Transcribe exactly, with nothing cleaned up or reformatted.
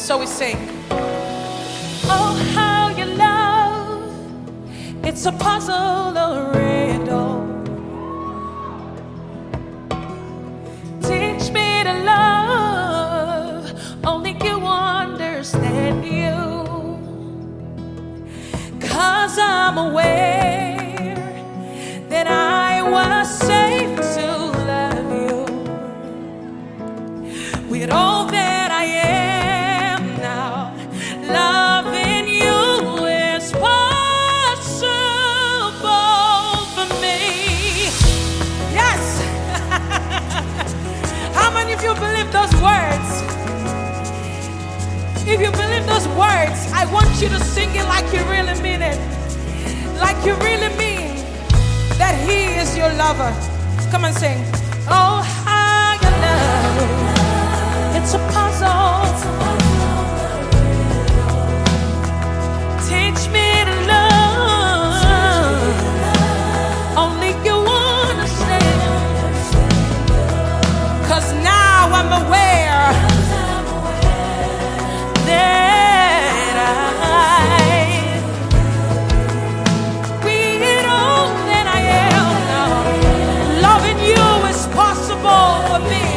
So we sing. Oh, how you love. It's a puzzle, a riddle. Teach me to love. Only you understand you. 'Cause I'm aware that I was safe to love you with all that I am now. Loving you is possible for me. Yes. How many of you believe those words? If you believe those words, I want you to sing it like you really mean it. Like you really mean that He is your lover. Come and sing. Oh, how you love. It's a puzzle. Teach me to love. Only you understand. 'Cause now I'm aware that I, with all that I am now, loving you is possible for me.